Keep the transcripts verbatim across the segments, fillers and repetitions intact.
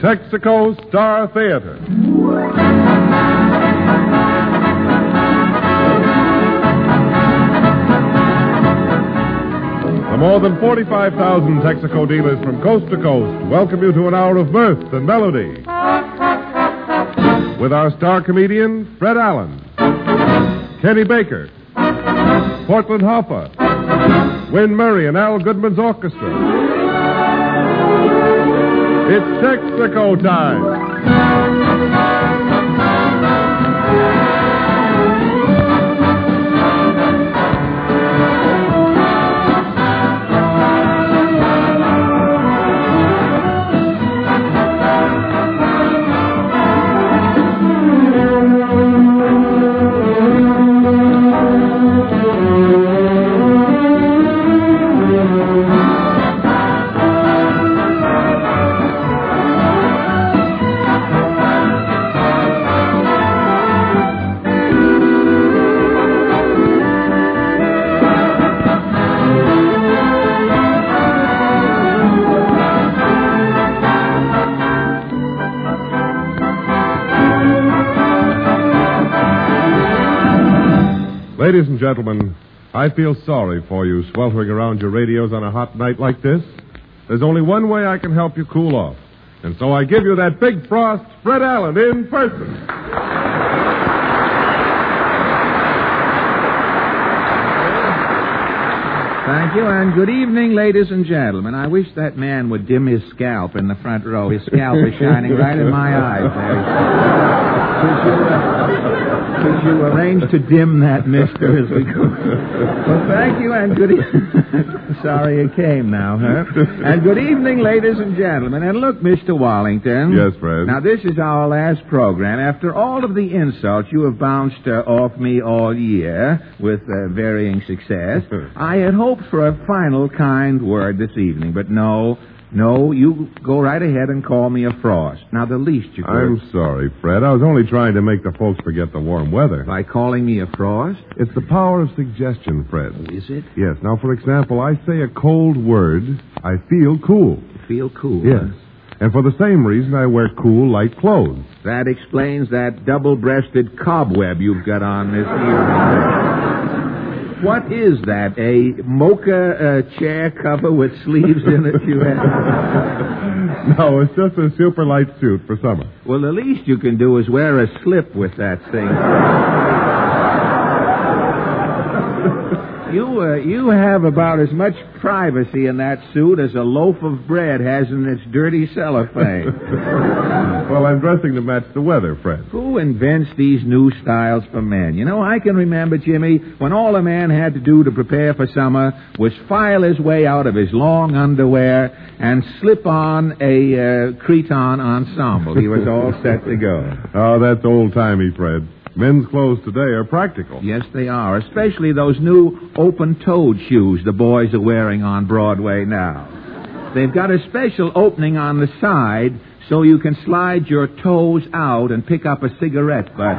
Texaco Star Theater. The more than forty-five thousand Texaco dealers from coast to coast welcome you to an hour of mirth and melody. With our star comedian, Fred Allen, Kenny Baker, Portland Hoffa, Win Murray and Al Goodman's orchestra. It's Texaco time. Ladies and gentlemen, I feel sorry for you sweltering around your radios on a hot night like this. There's only one way I can help you cool off. And so I give you that big frost, Fred Allen, in person. Thank you, and good evening, ladies and gentlemen. I wish that man would dim his scalp in the front row. His scalp is shining right in my eyes there. Could you arrange to dim that, mister, as we go? Well, thank you, and good evening. Sorry you came now, huh? And good evening, ladies and gentlemen. And look, Mister Wallington. Yes, Fred. Now, this is our last program. After all of the insults you have bounced uh, off me all year with uh, varying success, I had hoped for a final kind word this evening, but no... No, you go right ahead and call me a frost. Now, the least you could... I'm sorry, Fred. I was only trying to make the folks forget the warm weather. By calling me a frost? It's the power of suggestion, Fred. Oh, is it? Yes. Now, for example, I say a cold word, I feel cool. You feel cool? Yes. Huh? And for the same reason, I wear cool, light clothes. That explains that double-breasted cobweb you've got on this evening. What is that? A mocha uh, chair cover with sleeves in it you have? No, it's just a super light suit for summer. Well, the least you can do is wear a slip with that thing. You uh, you have about as much privacy in that suit as a loaf of bread has in its dirty cellophane. Well, I'm dressing to match the weather, Fred. Who invents these new styles for men? You know, I can remember, Jimmy, when all a man had to do to prepare for summer was file his way out of his long underwear and slip on a uh, creton ensemble. He was all set to go. Oh, that's old-timey, Fred. Men's clothes today are practical. Yes, they are, especially those new open-toed shoes the boys are wearing on Broadway now. They've got a special opening on the side so you can slide your toes out and pick up a cigarette butt.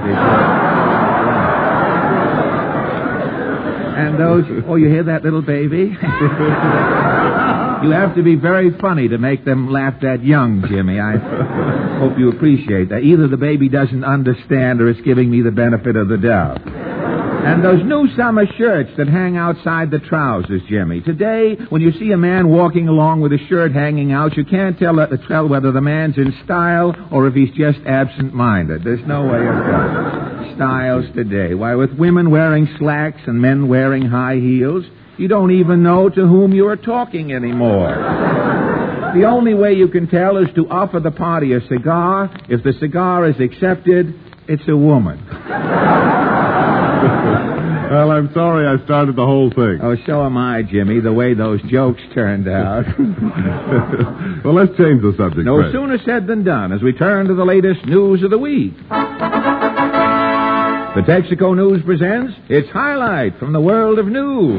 And those... Oh, you hear that, little baby? You have to be very funny to make them laugh that young, Jimmy. I hope you appreciate that. Either the baby doesn't understand or it's giving me the benefit of the doubt. And those new summer shirts that hang outside the trousers, Jimmy. Today, when you see a man walking along with a shirt hanging out, you can't tell, uh, tell whether the man's in style or if he's just absent-minded. There's no way of telling. Styles today. Why, with women wearing slacks and men wearing high heels, you don't even know to whom you are talking anymore. The only way you can tell is to offer the party a cigar. If the cigar is accepted, it's a woman. Well, I'm sorry I started the whole thing. Oh, so am I, Jimmy, the way those jokes turned out. Well, let's change the subject, No Fred. sooner said than done as we turn to the latest news of the week. The Texaco News presents its highlight from the world of news.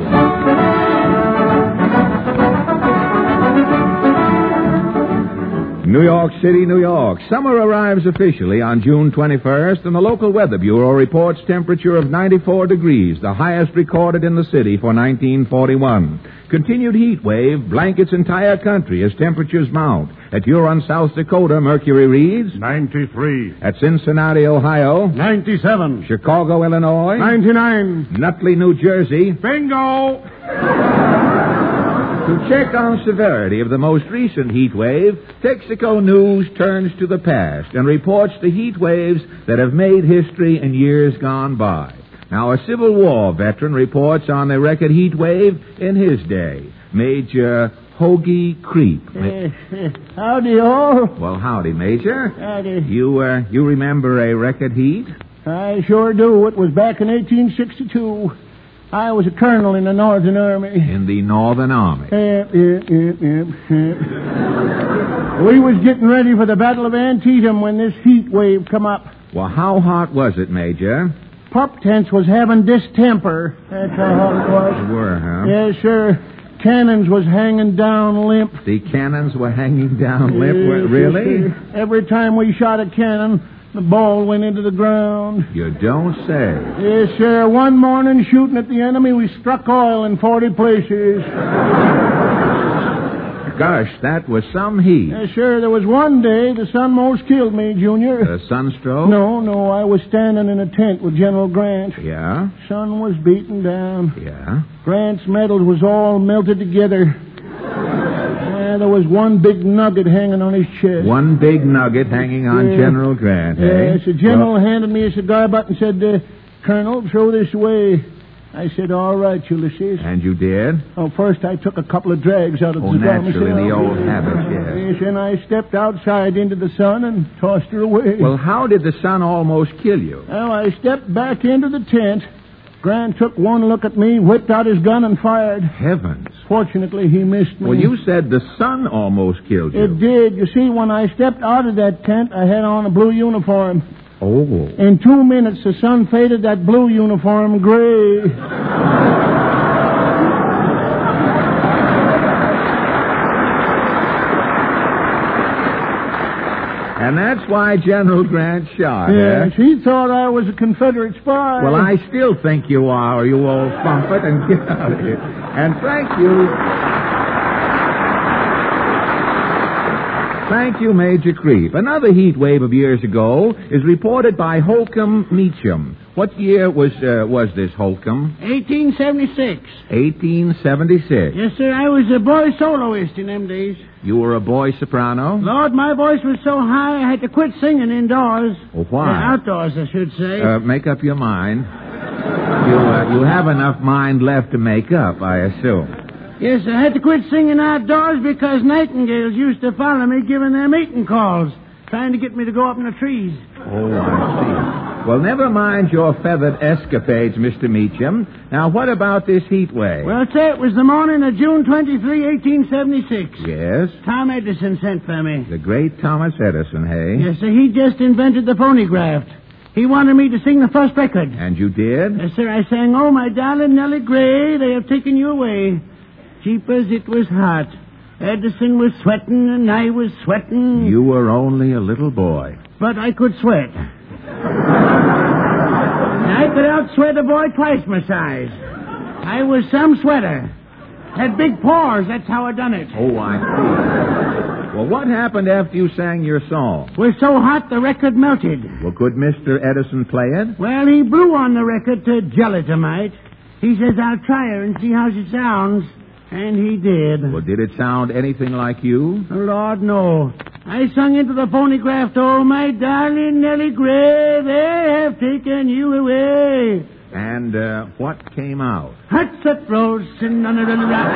New York City, New York. Summer arrives officially on June twenty-first, and the local weather bureau reports temperature of ninety-four degrees, the highest recorded in the city for nineteen forty-one. Continued heat wave blankets entire country as temperatures mount. At Huron, South Dakota, mercury reads ninety-three. At Cincinnati, Ohio, ninety-seven. Chicago, Illinois, ninety-nine. Nutley, New Jersey. Bingo! To check on severity of the most recent heat wave, Texaco News turns to the past and reports the heat waves that have made history in years gone by. Now, a Civil War veteran reports on the record heat wave in his day. Major Hoagie Creep. Uh, uh, howdy, all. Well, howdy, Major. Howdy. You, uh, you remember a record heat? I sure do. It was back in eighteen sixty-two. I was a colonel in the Northern Army. In the Northern Army. Uh, uh, uh, uh, uh. We was getting ready for the Battle of Antietam when this heat wave come up. Well, how hot was it, Major? Pup tents was having distemper. That's how hot it was. They were, huh? Yes, sir. Cannons was hanging down limp. The cannons were hanging down limp? Yes, Really? yes, sir. Every time we shot a cannon, the ball went into the ground. You don't say. Yes, sir. One morning, shooting at the enemy, we struck oil in forty places. Gosh, that was some heat. Yes, sir. There was one day the sun most killed me, Junior. A sunstroke? No, no. I was standing in a tent with General Grant. Yeah? Sun was beating down. Yeah? Grant's medals was all melted together. Yeah, there was one big nugget hanging on his chest. One big nugget hanging on Yeah. General Grant, eh? Yes, the general Well, handed me a cigar butt and said, uh, Colonel, throw this away. I said, all right, Ulysses. and you did? Oh, first I took a couple of drags out of Oh, the cigar naturally, myself. the old habit, yes. Yes, and I stepped outside into the sun and tossed her away. Well, how did the sun almost kill you? Well, I stepped back into the tent. Grant took one look at me, whipped out his gun, and fired. Heavens. Fortunately, he missed me. Well, you said the sun almost killed you. It did. You see, when I stepped out of that tent, I had on a blue uniform. Oh. In two minutes, the sun faded that blue uniform gray. And that's why General Grant shot, Yes, eh? he thought I was a Confederate spy. Well, I still think you are, you old fumpet, and get out of here. And thank you. Thank you, Major Creep. Another heat wave of years ago is reported by Holcomb Meacham. What year was uh, was this, Holcomb? eighteen seventy-six. eighteen seventy-six. Yes, sir. I was a boy soloist in them days. You were a boy soprano? Lord, my voice was so high I had to quit singing indoors. Well, why? Uh, outdoors, I should say. Uh, make up your mind. You, uh, you have enough mind left to make up, I assume. Yes, I had to quit singing outdoors because nightingales used to follow me giving their mating calls, trying to get me to go up in the trees. Oh, I see. Well, never mind your feathered escapades, Mister Meacham. Now, what about this heat wave? Well, sir, it was the morning of June twenty-third, eighteen seventy-six. Yes? Tom Edison sent for me. The great Thomas Edison, hey? Yes, sir, he just invented the phonograph. He wanted me to sing the first record. And you did? Yes, sir, I sang, "Oh, my darling Nellie Gray, they have taken you away." Jeepers, it was hot. Edison was sweating and I was sweating. You were only a little boy. But I could sweat. I could out-sweat a boy twice my size. I was some sweater. Had big paws, that's how I done it. Oh, I see. Well, what happened after you sang your song? Was so hot the record melted. Well, could Mister Edison play it? Well, he blew on the record to gelatinite. He says, I'll try her and see how she sounds. And he did. Well, did it sound anything like you? Lord, no. I sung into the phonograph, "Oh, my darling Nellie Gray, they have taken you away." And uh, what came out? Hot set roasting on a rock.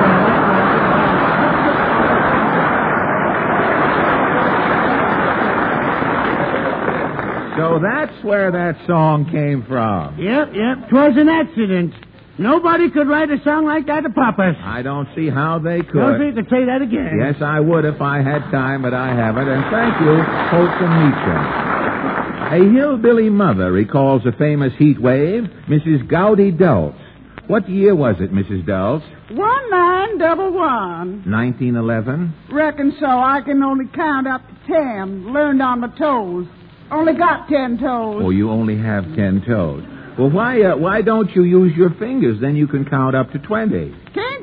So that's where that song came from. Yep, yep. 'Twas an accident. Nobody could write a song like that to Papa. I don't see how they could. Don't you could say that again. Yes, I would if I had time, but I haven't. And thank you, Holcomb Meacham. A hillbilly mother recalls a famous heat wave, Missus Gowdy Dulce. What year was it, Missus Dulce? One nine double one. nineteen eleven? Reckon so. I can only count up to ten. Learned on my toes. Only got ten toes. Oh, you only have ten toes. Well, why uh, why don't you use your fingers? Then you can count up to twenty. Can't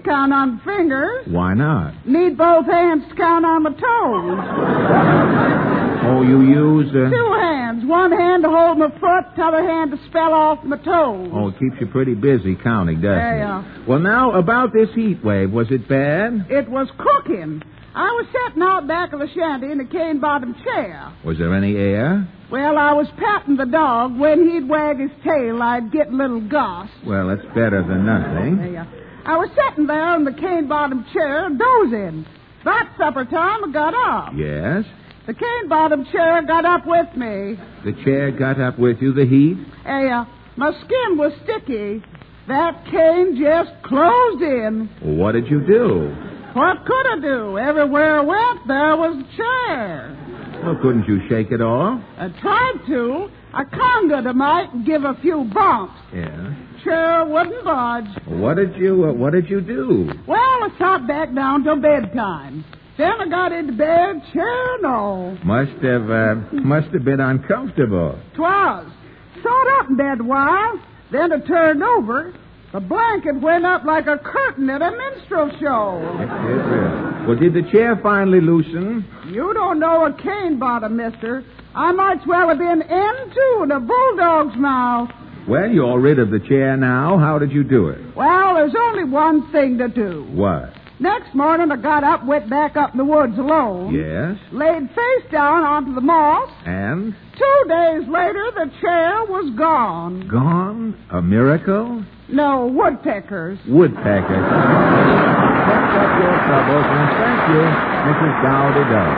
count on fingers. Why not? Need both hands to count on the toes. Oh, you use... Uh... Two hands. One hand to hold my foot, the other hand to spell off my toes. Oh, it keeps you pretty busy counting, doesn't Yeah, it? yeah. Well, now, about this heat wave, was it bad? It was cooking. I was sitting out back of the shanty in a cane-bottom chair. Was there any air? Well, I was patting the dog. When he'd wag his tail, I'd get a little goss. Well, that's better than nothing. Yeah, yeah. I was sitting there in the cane-bottom chair, dozing. About supper time, I got up. Yes? The cane-bottom chair got up with me. The chair got up with you, the heat? Hey, uh, my skin was sticky. That cane just closed in. Well, what did you do? What could I do? Everywhere I went, there was a chair. Well, couldn't you shake it off? I tried to. I congaed a mite and give a few bumps. Yeah. Chair wouldn't budge. What did you, uh, what did you do? Well, I sat back down till bedtime. Then I got into bed, chair no. Must have, uh, must have been uncomfortable. 'Twas. Sat up in bed a while. Then I turned over. The blanket went up like a curtain at a minstrel show. It did, really. Well, did the chair finally loosen? You don't know a cane bottom, mister. I might as well have been into in a bulldog's mouth. Well, you're all rid of the chair now. How did you do it? Well, there's only one thing to do. What? Next morning, I got up, went back up in the woods alone. Yes? Laid face down onto the moss. And? Two days later, the chair was gone. Gone? A miracle? No, woodpeckers. Woodpeckers. Kept up your troubles, and thank you, Missus Dowdy Dove.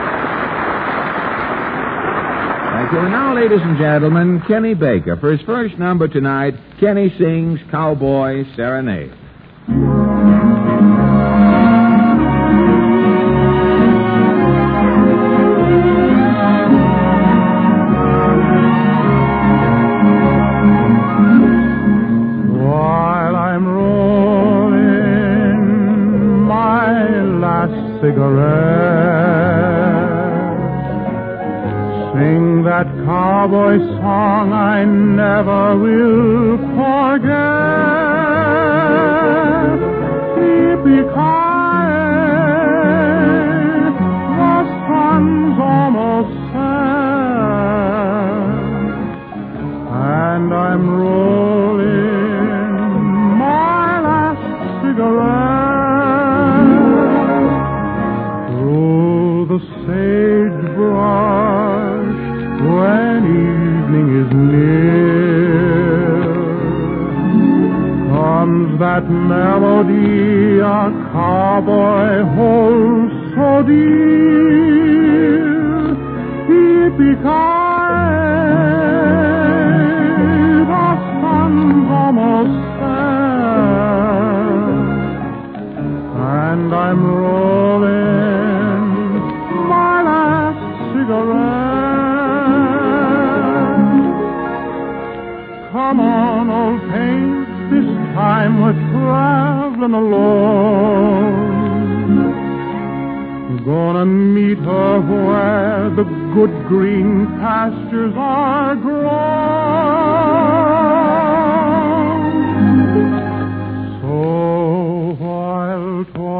Thank you. And now, ladies and gentlemen, Kenny Baker. For his first number tonight, Kenny sings Cowboy Serenade. Sing that cowboy song I never will forget. Yippee-ki-yay, the sun's almost set, and I'm rolling my last cigarette through the sagebrush when evening is near. Comes that melody a cowboy holds so dear. Yippee-ki-yay, the sun's almost set, and I'm rolling my last cigarette. Come on, old paint, this time we're traveling alone. Gonna meet her where the good green pastures are grown. So while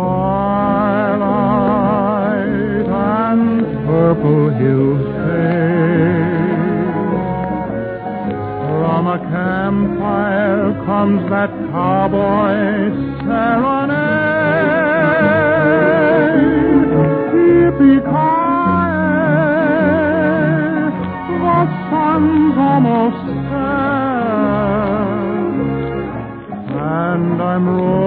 twilight and purple hills fade, from a campfire comes that cowboy serenade. Yippee-ki-yay, the sun's almost set, and I'm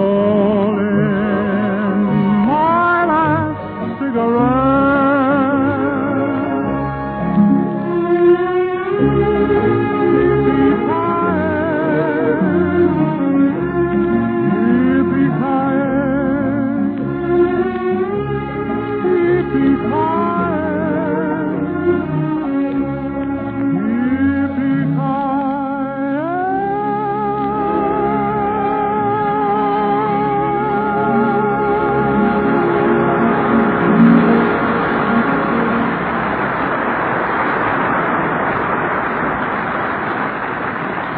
rolling my last Yippee-ki-yay,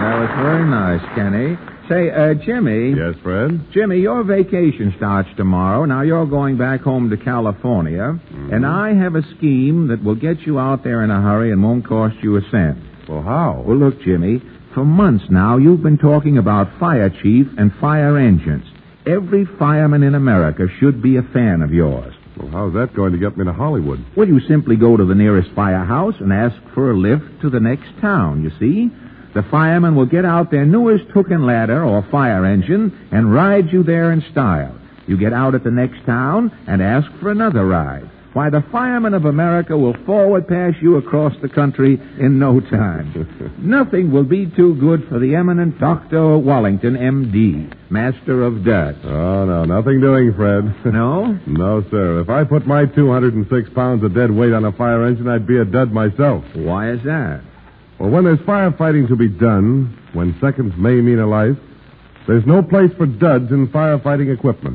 That was very nice, Kenny. Say, uh, Jimmy. Yes, Fred? Jimmy, your vacation starts tomorrow. Now, you're going back home to California, Mm-hmm. and I have a scheme that will get you out there in a hurry and won't cost you a cent. Well, how? Well, look, Jimmy, for months now, you've been talking about fire chief and fire engines. Every fireman in America should be a fan of yours. Well, how's that going to get me to Hollywood? Well, you simply go to the nearest firehouse and ask for a lift to the next town, you see? The firemen will get out their newest hook and ladder or fire engine and ride you there in style. You get out at the next town and ask for another ride. Why, the firemen of America will forward pass you across the country in no time. Nothing will be too good for the eminent Doctor Wallington, M D, Master of Duds. Oh, no, nothing doing, Fred. No? No, sir. If I put my two hundred six pounds of dead weight on a fire engine, I'd be a dud myself. Why is that? Well, when there's firefighting to be done, when seconds may mean a life, there's no place for duds in firefighting equipment.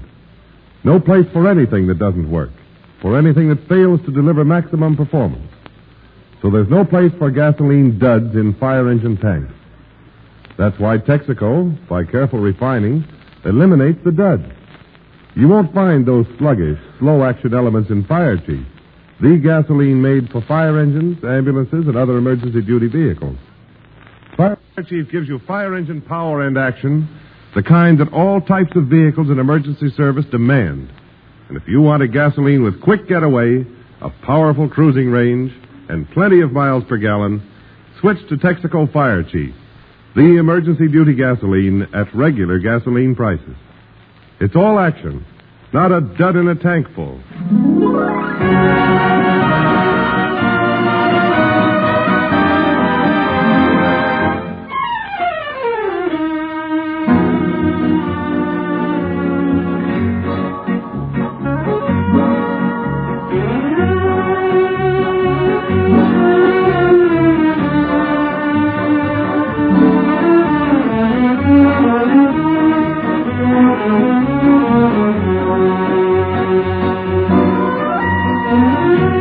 No place for anything that doesn't work, for anything that fails to deliver maximum performance. So there's no place for gasoline duds in fire engine tanks. That's why Texaco, by careful refining, eliminates the duds. You won't find those sluggish, slow-action elements in Fire Chief, the gasoline made for fire engines, ambulances, and other emergency duty vehicles. Fire Chief gives you fire engine power and action, the kind that all types of vehicles in emergency service demand. And if you want a gasoline with quick getaway, a powerful cruising range, and plenty of miles per gallon, switch to Texaco Fire Chief, the emergency duty gasoline at regular gasoline prices. It's all action, not a dud in a tank full. Thank you.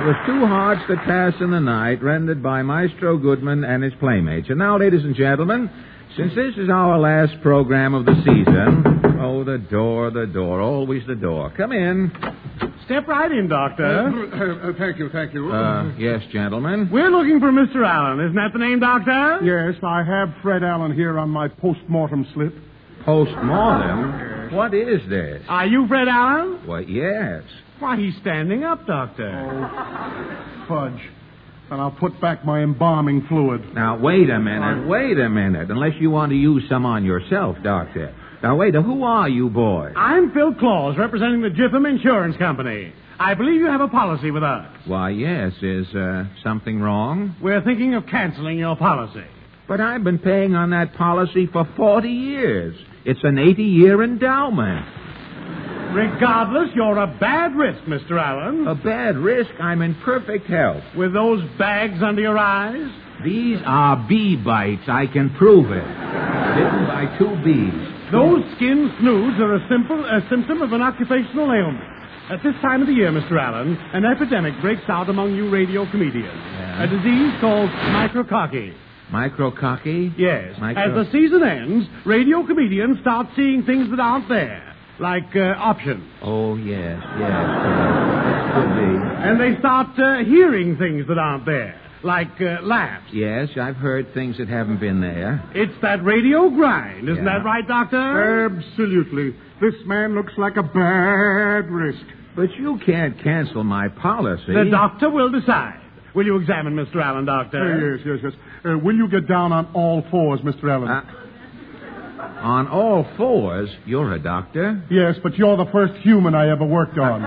was Two Hearts That Pass in the Night, rendered by Maestro Goodman and his playmates. And now, ladies and gentlemen, since this is our last program of the season... Oh, the door, the door, always the door. Come in. Step right in, Doctor. Uh, uh, thank you, thank you. Uh, yes, gentlemen. We're looking for Mister Allen. Isn't that the name, Doctor? Yes, I have Fred Allen here on my post-mortem slip. Post-mortem? What is this? Are you Fred Allen? Why, yes. Why, he's standing up, Doctor. Oh, fudge. And I'll put back my embalming fluid. Now, wait a minute, wait a minute. Unless you want to use some on yourself, Doctor. Now, wait, who are you boys? I'm Phil Claus, representing the Jiffin Insurance Company. I believe you have a policy with us. Why, yes. Is uh, something wrong? We're thinking of canceling your policy. But I've been paying on that policy for forty years. It's an eighty-year endowment. Regardless, you're a bad risk, Mister Allen. A bad risk? I'm in perfect health. With those bags under your eyes? These are bee bites. I can prove it. Bitten by two bees. Those skin snoods are a simple a symptom of an occupational ailment. At this time of the year, Mister Allen, an epidemic breaks out among you radio comedians. Yeah. A disease called micrococky. Micrococky? Yes. Micro... As the season ends, radio comedians start seeing things that aren't there, like uh, options. Oh, yes, yes. Uh, could be. And they start uh, hearing things that aren't there, like uh, laughs. Yes, I've heard things that haven't been there. It's that radio grind. Isn't Yeah. that right, Doctor? Absolutely. This man looks like a bad risk. But you can't cancel my policy. The doctor will decide. Will you examine Mister Allen, Doctor? Uh, yes, yes, yes. Uh, will you get down on all fours, Mister Allen? Uh, on all fours? You're a doctor? Yes, but you're the first human I ever worked on.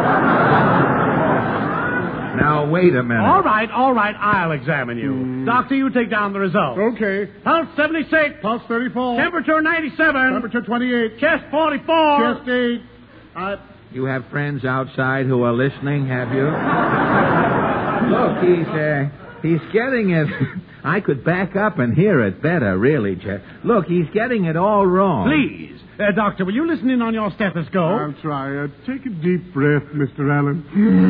Now, wait a minute. All right, all right, I'll examine you. Mm. Doctor, you take down the results. Okay. Pulse seventy-six. Pulse thirty-four. Temperature ninety-seven. Temperature twenty-eight. Chest forty-four. Chest eight. Uh, you have friends outside who are listening, have you? Look, he's, uh, he's getting it. I could back up and hear it better, really, Jeff. Look, he's getting it all wrong. Please. Uh, doctor, will you listen in on your stethoscope? I'll try. Uh, take a deep breath, Mister Allen.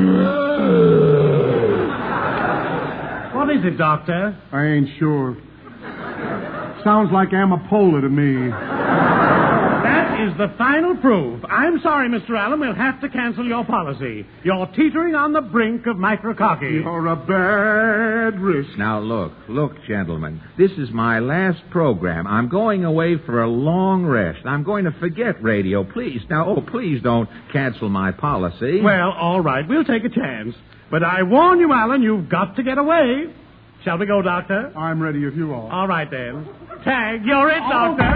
What is it, Doctor? I ain't sure. Sounds like Amapola to me. That is the final proof. I'm sorry, Mister Allen. We'll have to cancel your policy. You're teetering on the brink of micrococky. You're a bad risk. Now, look, look, gentlemen. This is my last program. I'm going away for a long rest. I'm going to forget radio. Please, now, oh, please don't cancel my policy. Well, all right. We'll take a chance. But I warn you, Allen, you've got to get away. Shall we go, Doctor? I'm ready if you are. All right, then. Tag, you're it, Doctor.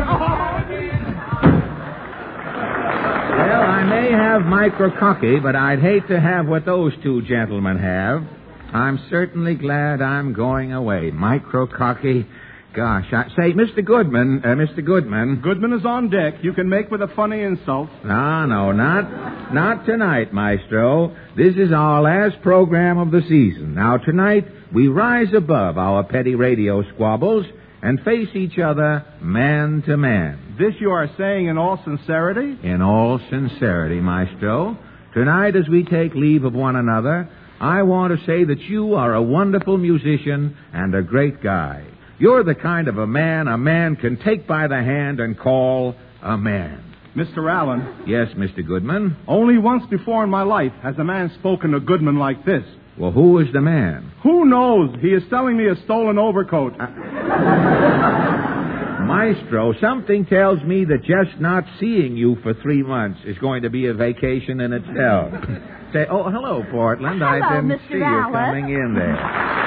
Well, I may have micrococky, but I'd hate to have what those two gentlemen have. I'm certainly glad I'm going away. Micrococky. Gosh, I say, Mister Goodman, uh, Mister Goodman. Goodman is on deck. You can make with a funny insult. No, no, not, not tonight, Maestro. This is our last program of the season. Now, tonight, we rise above our petty radio squabbles and face each other man to man. This you are saying in all sincerity? In all sincerity, Maestro. Tonight, as we take leave of one another, I want to say that you are a wonderful musician and a great guy. You're the kind of a man a man can take by the hand and call a man. Mister Allen. Yes, Mister Goodman? Only once before in my life has a man spoken to Goodman like this. Well, who is the man? Who knows? He is selling me a stolen overcoat. Uh, Maestro, something tells me that just not seeing you for three months is going to be a vacation in itself. Say, oh, hello, Portland. Hello, I didn't Mister see you Allen. coming in there.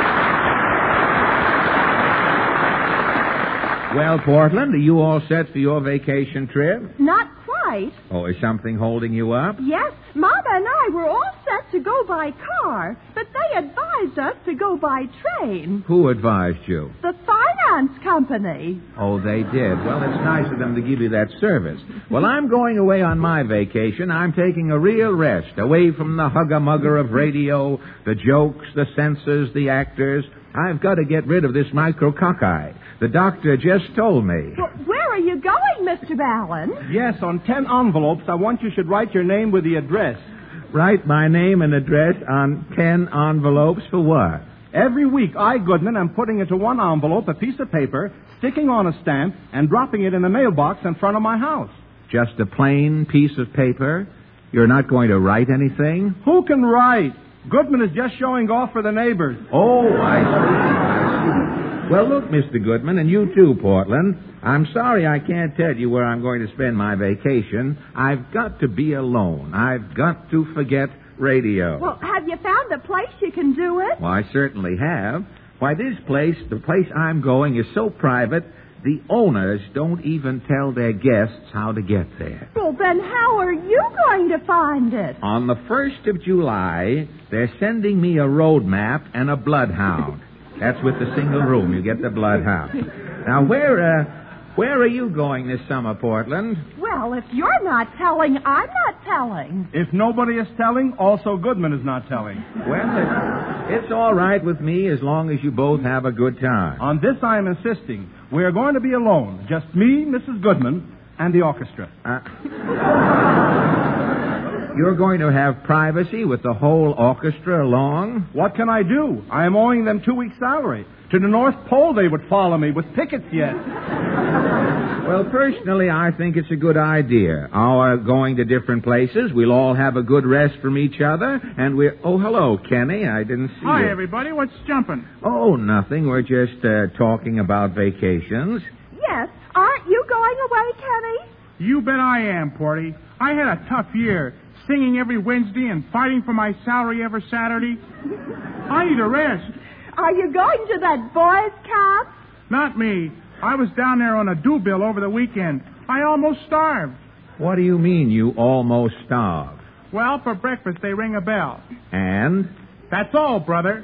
Well, Portland, are you all set for your vacation trip? Not quite. Oh, is something holding you up? Yes, Mama and I were all set to go by car, but they advised us to go by train. Who advised you? The finance company. Oh, they did. Well, it's nice of them to give you that service. Well, I'm going away on my vacation. I'm taking a real rest, away from the hugger-mugger of radio, the jokes, the censors, the actors. I've got to get rid of this microcockeye. The doctor just told me. Well, where are you going, Mister Allen? Yes, on ten envelopes, I want you should write your name with the address. Write my name and address on ten envelopes for what? Every week, I, Goodman, am putting into one envelope a piece of paper, sticking on a stamp, and dropping it in the mailbox in front of my house. Just a plain piece of paper? You're not going to write anything? Who can write? Goodman is just showing off for the neighbors. Oh, I see. I see. Well, look, Mister Goodman, and you too, Portland. I'm sorry I can't tell you where I'm going to spend my vacation. I've got to be alone. I've got to forget radio. Well, have you found a place you can do it? Well, I certainly have. Why, this place, the place I'm going, is so private, the owners don't even tell their guests how to get there. Well, then how are you going to find it? On the first of July, they're sending me a road map and a bloodhound. That's with the single room. You get the bloodhound. Now, where, uh, where are you going this summer, Portland? Well, if you're not telling, I'm not telling. If nobody is telling, also Goodman is not telling. Well, it's, it's all right with me as long as you both have a good time. On this I am insisting. We are going to be alone. Just me, Missus Goodman, and the orchestra. Uh, you're going to have privacy with the whole orchestra along? What can I do? I am owing them two weeks' salary. To the North Pole they would follow me with pickets yet. Well, personally, I think it's a good idea. Our going to different places, we'll all have a good rest from each other, and we're... Oh, hello, Kenny. I didn't see Hi, you. everybody. What's jumping? Oh, nothing. We're just uh, talking about vacations. Yes. Aren't you going away, Kenny? You bet I am, Porty. I had a tough year, singing every Wednesday and fighting for my salary every Saturday. I need a rest. Are you going to that boys' camp? Not me. I was down there on a due bill over the weekend. I almost starved. What do you mean you almost starved? Well, for breakfast they ring a bell. And? That's all, brother.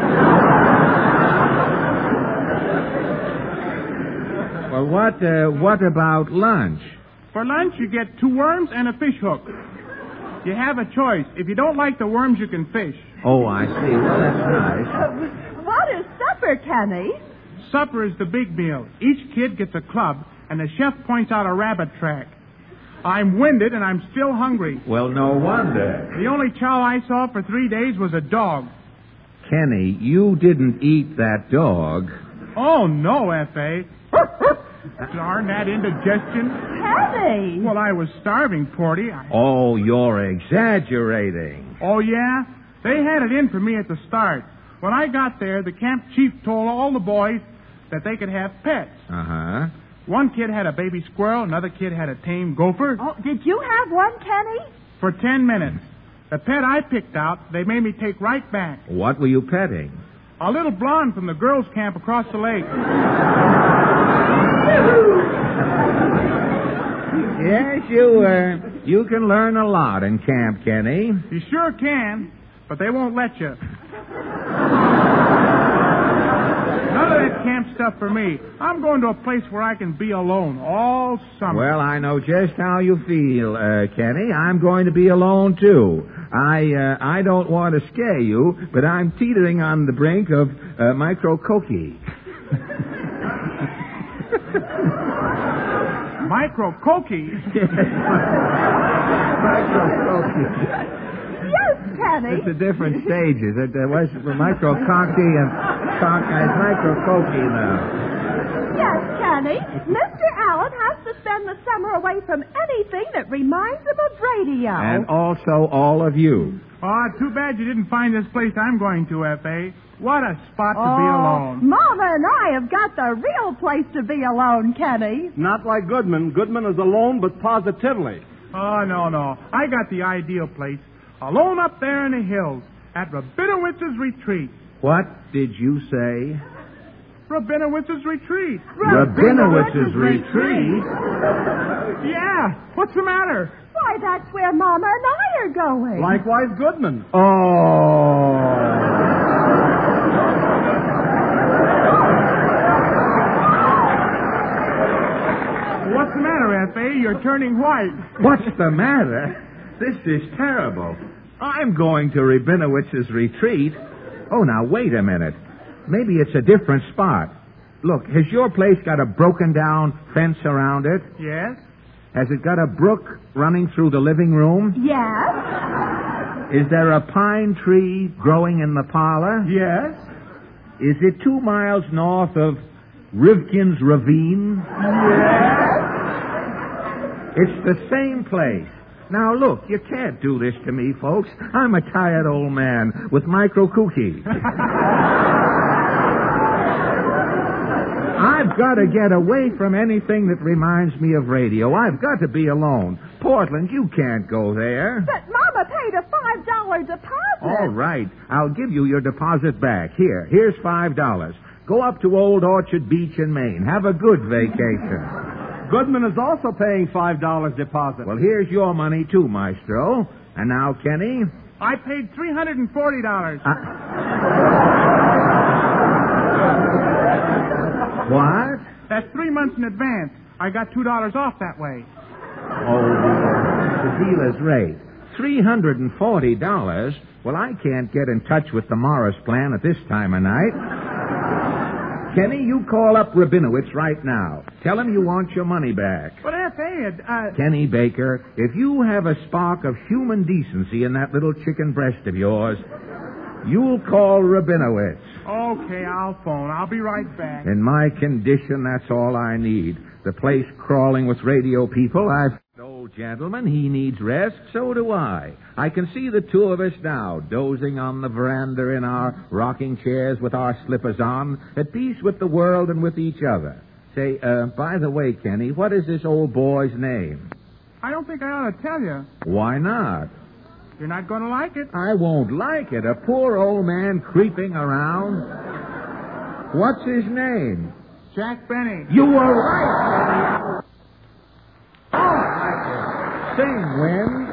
Well, what, uh, what about lunch? For lunch, you get two worms and a fish hook. You have a choice. If you don't like the worms, you can fish. Oh, I see. Well, that's nice. Uh, what is supper, Kenny? Supper is the big meal. Each kid gets a club, and the chef points out a rabbit track. I'm winded, and I'm still hungry. Well, no wonder. The only chow I saw for three days was a dog. Kenny, you didn't eat that dog. Oh, no, F A Darn that indigestion. Kenny! Well, I was starving, Porty. I... Oh, you're exaggerating. Oh, yeah? They had it in for me at the start. When I got there, the camp chief told all the boys that they could have pets. Uh-huh. One kid had a baby squirrel, another kid had a tame gopher. Oh, did you have one, Kenny? For ten minutes. The pet I picked out, they made me take right back. What were you petting? A little blonde from the girls' camp across the lake. Yes, you, uh, you can learn a lot in Camp Kenny. You sure can, but they won't let you. None of that camp stuff for me. I'm going to a place where I can be alone all summer. Well, I know just how you feel, uh, Kenny. I'm going to be alone, too. I uh, I don't want to scare you, but I'm teetering on the brink of uh, micro-cokie. Micro-cokie? Micro-cokie. Yes, Kenny. It's a different stages. It uh, was micro-cocky and cock- it's micro-cokie now. Yes, Kenny. Mister Allen has to spend the summer away from anything that reminds him of radio. And also all of you. Oh, too bad you didn't find this place I'm going to, F A What a spot to oh, be alone. Mama and I have got the real place to be alone, Kenny. Not like Goodman. Goodman is alone, but positively. Oh, no, no. I got the ideal place. Alone up there in the hills at Rabinowitz's Retreat. What did you say? Rabinowitz's Retreat. Rabinowitz's Retreat? Yeah. What's the matter? Why, that's where Mama and I are going. Likewise, Goodman. Oh. What's the matter, F A? You're turning white. What's the matter? This is terrible. I'm going to Rabinowitz's Retreat. Oh, now, wait a minute. Maybe it's a different spot. Look, has your place got a broken-down fence around it? Yes. Has it got a brook running through the living room? Yes. Is there a pine tree growing in the parlor? Yes. Is it two miles north of Rivkin's Ravine? Yes. It's the same place. Now, look, you can't do this to me, folks. I'm a tired old man with micro cookies. I've got to get away from anything that reminds me of radio. I've got to be alone. Portland, you can't go there. But Mama paid a five dollar deposit. All right. I'll give you your deposit back. Here. Here's five dollars. Go up to Old Orchard Beach in Maine. Have a good vacation. Goodman is also paying five dollars deposit. Well, here's your money, too, Maestro. And now, Kenny? I paid three hundred forty dollars. Uh... What? That's three months in advance. I got two dollars off that way. Oh, the, the dealer's rate. three hundred forty dollars? Well, I can't get in touch with the Morris plan at this time of night. Kenny, you call up Rabinowitz right now. Tell him you want your money back. But, Aunt Ed, uh... Kenny Baker, if you have a spark of human decency in that little chicken breast of yours, you'll call Rabinowitz. Okay, I'll phone. I'll be right back. In my condition, that's all I need. The place crawling with radio people. I've... Old gentleman, he needs rest. So do I. I can see the two of us now, dozing on the veranda in our rocking chairs with our slippers on, at peace with the world and with each other. Say, uh, by the way, Kenny, what is this old boy's name? I don't think I ought to tell you. Why not? You're not going to like it. I won't like it. A poor old man creeping around. What's his name? Jack Benny. You were right, Benny. Oh, sing, Win.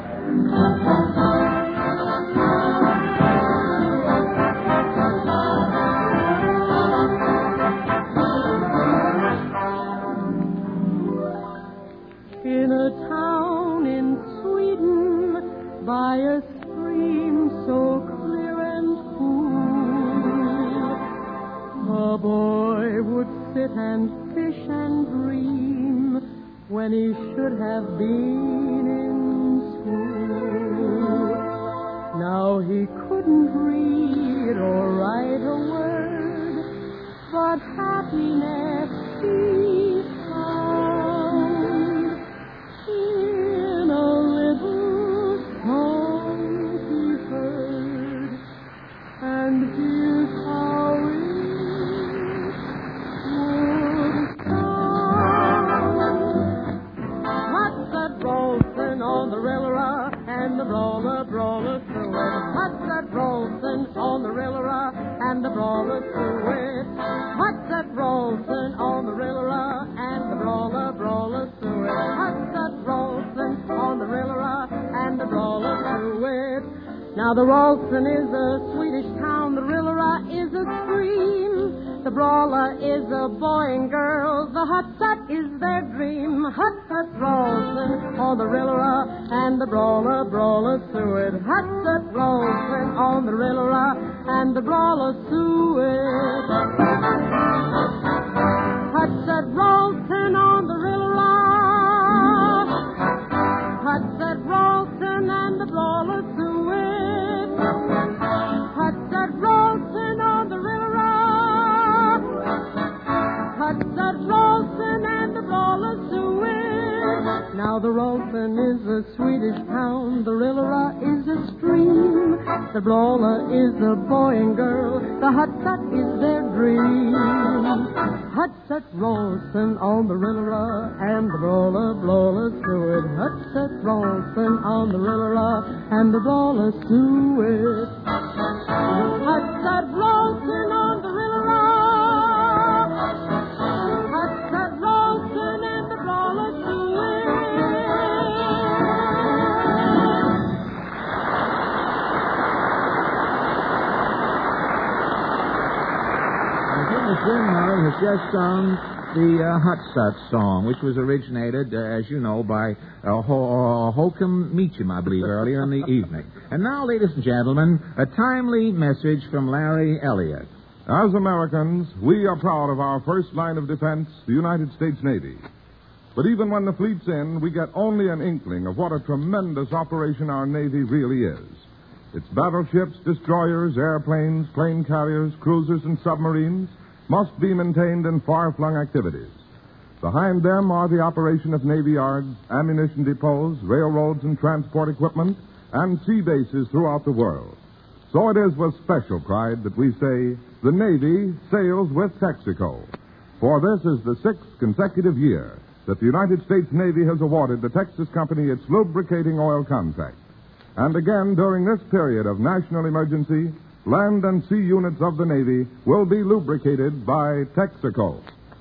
In a town in Sweden, by a stream so clear and cool, a boy would sit and fish and dream when he should have been in school. Now he couldn't read or write a word, but happiness he found in a little song he heard, and here's how it would sound. What's that rolling on the rilla and the brawler brawler through it? What's that rolling on the rilla and the brawler through it? What's that rolling on the rilla and the brawler brawler through it? What's that rolling on the rilla and the brawler through it? Now the Ralston is a Swedish town, the Rillera is a stream, the Brawler is a boy and girl, the Hut-Sut is their dream. Hut-Sut Ralston on the Rillera and the Brawler brawler through it. Hut-Sut Ralston on the Rillera and the Brawler through it. Hut-Sut Ralston on the Rillera, Hut-Sut Ralston and the Brawler through it. Hut-Sut Ralston on the Rillera, Hut-Sut Ralston and the Brawler through it. Now the Ralston is a Swedish town, the Rillera is a stream, the Brawler is a boy and girl, the Hut-Sut is their dream. Hut-Sut Ralston on the Rillera and the Brawler brawler through it. Hut-Sut Ralston on the Rillera and the Brawler through it. Hut-Sut Ralston on the Rillera, Hut-Sut Ralston and the Brawler through it. Miss Winmar has just sung the uh, Hut-Sut song, which was originated, uh, as you know, by uh, Ho- uh, Holcomb Meacham, I believe, earlier in the evening. And now, ladies and gentlemen, a timely message from Larry Elliott. As Americans, we are proud of our first line of defense, the United States Navy. But even when the fleet's in, we get only an inkling of what a tremendous operation our Navy really is. Its battleships, destroyers, airplanes, plane carriers, cruisers, and submarines must be maintained in far-flung activities. Behind them are the operation of Navy yards, ammunition depots, railroads and transport equipment, and sea bases throughout the world. So it is with special pride that we say the Navy sails with Texaco. For this is the sixth consecutive year that the United States Navy has awarded the Texas Company its lubricating oil contract. And again, during this period of national emergency, land and sea units of the Navy will be lubricated by Texaco.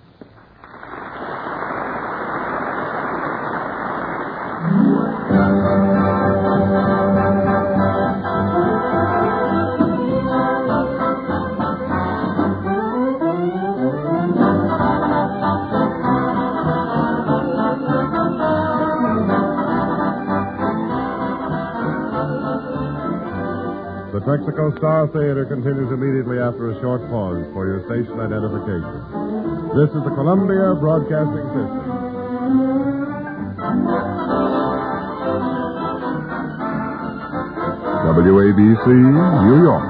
The Texaco Star Theater continues immediately after a short pause for your station identification. This is the Columbia Broadcasting System. W A B C, New York.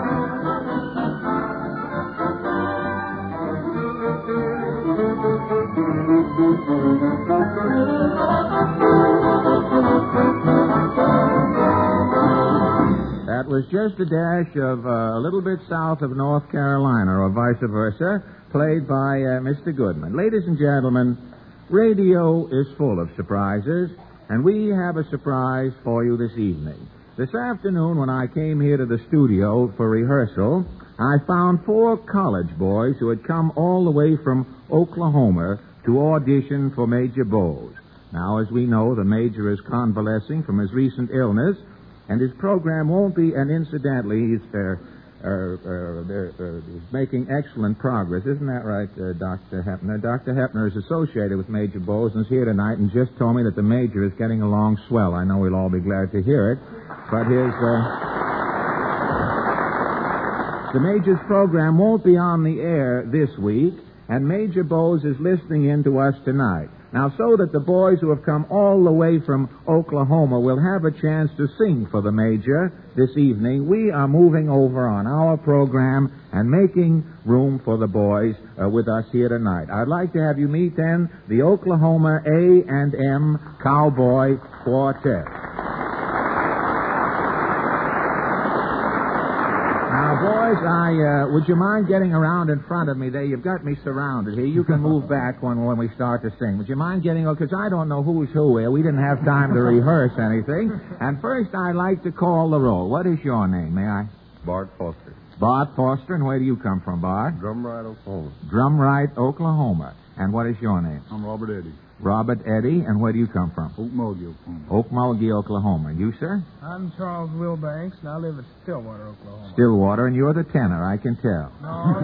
That was just a dash of uh, a little bit south of North Carolina, or vice versa, played by uh, Mister Goodman. Ladies and gentlemen, radio is full of surprises, and we have a surprise for you this evening. This afternoon, when I came here to the studio for rehearsal, I found four college boys who had come all the way from Oklahoma to audition for Major Bowes. Now, as we know, the Major is convalescing from his recent illness, and his program won't be, and incidentally, he's, uh, uh, uh, uh, he's making excellent progress. Isn't that right, uh, Doctor Hepner? Doctor Hepner is associated with Major Bowes and is here tonight and just told me that the Major is getting along swell. I know we'll all be glad to hear it, but his... Uh, the Major's program won't be on the air this week, and Major Bowes is listening in to us tonight. Now, so that the boys who have come all the way from Oklahoma will have a chance to sing for the Major this evening, we are moving over on our program and making room for the boys uh, with us here tonight. I'd like to have you meet, then, the Oklahoma A and M Cowboy Quartet. Now, boys, I uh, would you mind getting around in front of me there? You've got me surrounded here. You can move back when when we start to sing. Would you mind getting, because I don't know who's who here. We didn't have time to rehearse anything. And first, I'd like to call the roll. What is your name, may I? Bart Foster. Bart Foster, and where do you come from, Bart? Drumright, Oklahoma. Drumright, Oklahoma. And what is your name? I'm Robert Eddy. Robert Eddy, and where do you come from? Okmulgee, Oklahoma. Okmulgee, Oklahoma. You, sir? I'm Charles Wilbanks, and I live at Stillwater, Oklahoma. Stillwater, and you're the tenor, I can tell. No,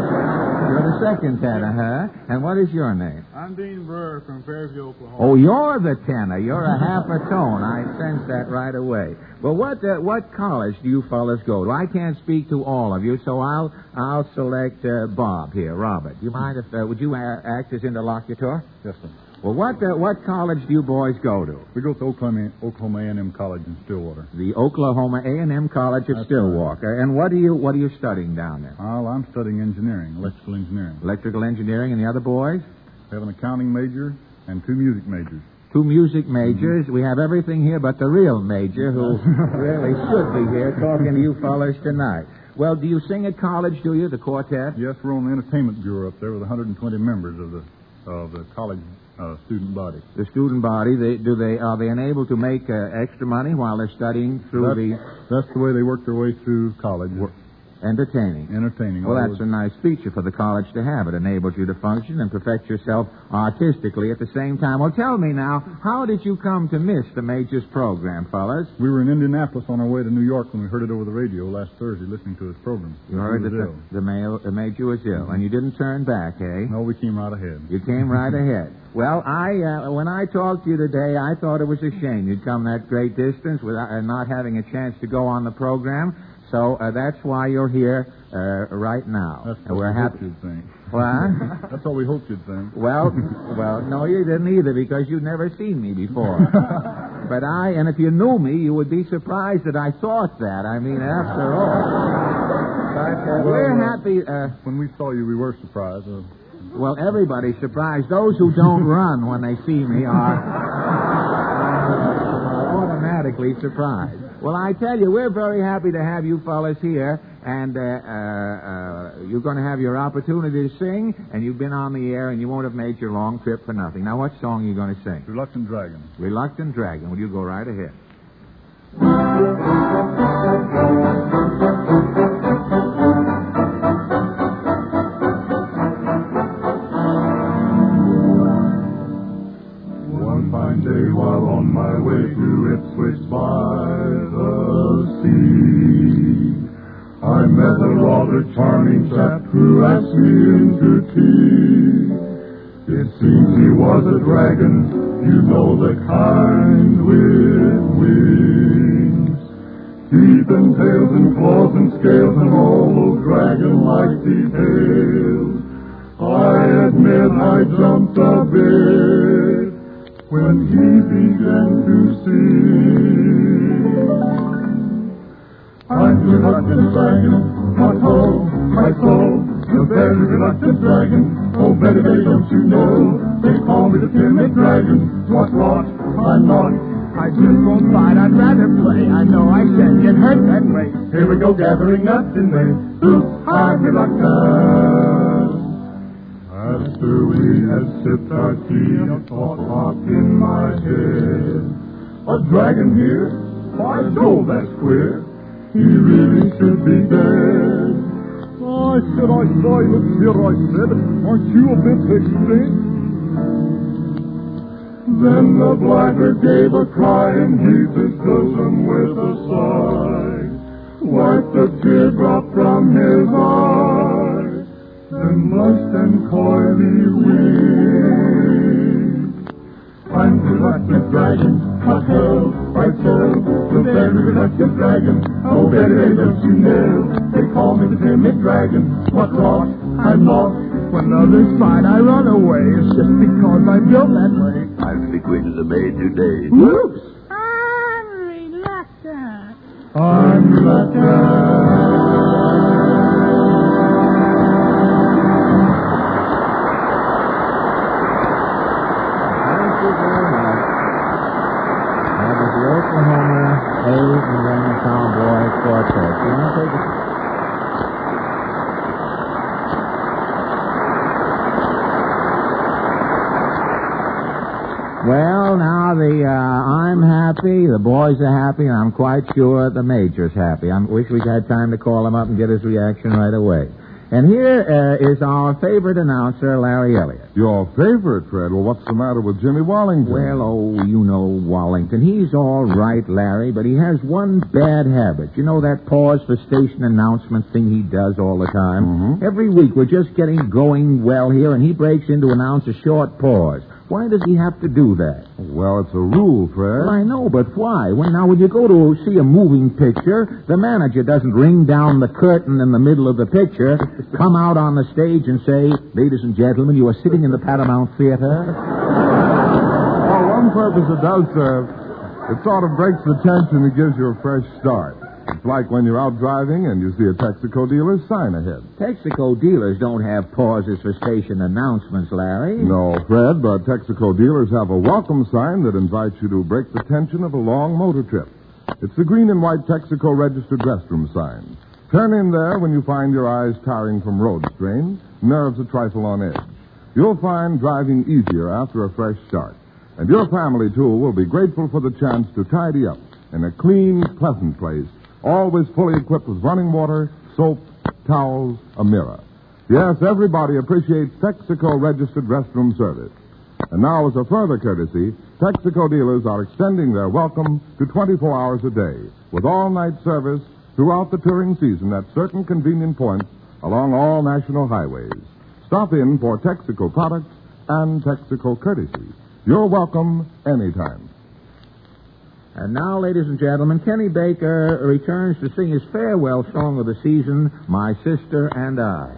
you're the second tenor, huh? And what is your name? I'm Dean Brewer from Fairview, Oklahoma. Oh, you're the tenor. You're a half a tone. I sense that right away. Well, what uh, what college do you fellas go to? I can't speak to all of you, so I'll I'll select uh, Bob here. Robert, do you mind if uh, would you uh, act as interlocutor? Yes, sir. Well, what uh, what college do you boys go to? We go to Oklahoma, Oklahoma A and M College in Stillwater. The Oklahoma A and M College of That's Stillwater. Right. And what are you what are you studying down there? Well, I'm studying engineering, electrical engineering. Electrical engineering, and the other boys? We have an accounting major and two music majors. Two music majors. Mm-hmm. We have everything here but the real major, who really should be here talking to you fellas tonight. Well, do you sing at college, do you, the quartet? Yes, we're on the entertainment bureau up there with one hundred twenty members of the of the college uh, student body. The student body, they, do they are they enabled to make uh, extra money while they're studying through that's, the... That's the way they work their way through college. Work. Entertaining. Entertaining. Well, that's a nice feature for the college to have. It enables you to function and perfect yourself artistically at the same time. Well, tell me now, how did you come to miss the Major's program, fellas? We were in Indianapolis on our way to New York when we heard it over the radio last Thursday listening to his program. You heard that the, the, male, the Major was ill, and you didn't turn back, eh? No, we came right ahead. You came right ahead. Well, I uh, when I talked to you today, I thought it was a shame you'd come that great distance without uh, not having a chance to go on the program. So uh, that's why you're here uh, right now. That's and what we're we happy. hoped you'd think. What? That's what we hoped you'd think. Well, well, no, you didn't either because you'd never seen me before. But I, and if you knew me, you would be surprised that I thought that. I mean, after all. But uh, we're happy. Uh, when we saw you, we were surprised. Uh, well, everybody's surprised. Those who don't run when they see me are, are automatically surprised. Well, I tell you, we're very happy to have you fellas here, and uh, uh, uh, you're going to have your opportunity to sing, and you've been on the air, and you won't have made your long trip for nothing. Now, what song are you going to sing? Reluctant Dragon. Reluctant Dragon. Well, you go right ahead. One fine day while on my way to Ipswich by the sea, I met a rather charming chap who asked me in to tea. It seems he was a dragon, you know the kind with wings, teeth and tails and claws and scales and all those dragon-like details. I admit I jumped a bit when he began to sing. I'm the reluctant dragon, my soul, my soul, the very reluctant dragon. Oh, Betty, Betty, don't you know? They call me the timid dragon. What, what? I'm not. I just won't fight, I'd rather play. I know I can't get hurt that way. Here we go gathering nuts in May. Oops, I'm reluctant. After we had sipped our tea, a thought popped in my head. A dragon here? By Jove, that's queer. He really should be dead. I said I saw you here, I said. Aren't you a bit extinct? Then the blackguard gave a cry and heaved his bosom with a sigh, wiped a teardrop from his eye, then blushed and coyly winked. I'm the reluctant dragon, hot hell, right so, the very reluctant dragon. Oh, Betty, Betty, don't you know? They call me the timid dragon. What rot? I'm not. When others fight, I run away. It's just because I'm built that way. I'm the queen of the bay today. Whoops! I'm reluctant. I'm reluctant. Oklahoma Eight and Young Cowboy Quartet. You want to take it? Well, now the uh, I'm happy, the boys are happy, and I'm quite sure the Major's happy. I wish we'd had time to call him up and get his reaction right away. And here uh, is our favorite announcer, Larry Elliott. Your favorite, Fred? Well, what's the matter with Jimmy Wallington? Well, oh, you know Wallington. He's all right, Larry, but he has one bad habit. You know that pause for station announcement thing he does all the time? Mm-hmm. Every week we're just getting going well here, and he breaks in to announce a short pause. Why does he have to do that? Well, it's a rule, Fred. Well, I know, but why? Well, now, when you go to see a moving picture, the manager doesn't ring down the curtain in the middle of the picture, come out on the stage and say, "Ladies and gentlemen, you are sitting in the Paramount Theater." Well, one purpose it does serve, it sort of breaks the tension and gives you a fresh start. It's like when you're out driving and you see a Texaco dealer's sign ahead. Texaco dealers don't have pauses for station announcements, Larry. No, Fred, but Texaco dealers have a welcome sign that invites you to break the tension of a long motor trip. It's the green and white Texaco registered restroom sign. Turn in there when you find your eyes tiring from road strain, nerves a trifle on edge. You'll find driving easier after a fresh start. And your family, too, will be grateful for the chance to tidy up in a clean, pleasant place, always fully equipped with running water, soap, towels, a mirror. Yes, everybody appreciates Texaco registered restroom service. And now, as a further courtesy, Texaco dealers are extending their welcome to twenty-four hours a day, with all-night service throughout the touring season at certain convenient points along all national highways. Stop in for Texaco products and Texaco courtesy. You're welcome anytime. And now, ladies and gentlemen, Kenny Baker returns to sing his farewell song of the season, My Sister and I.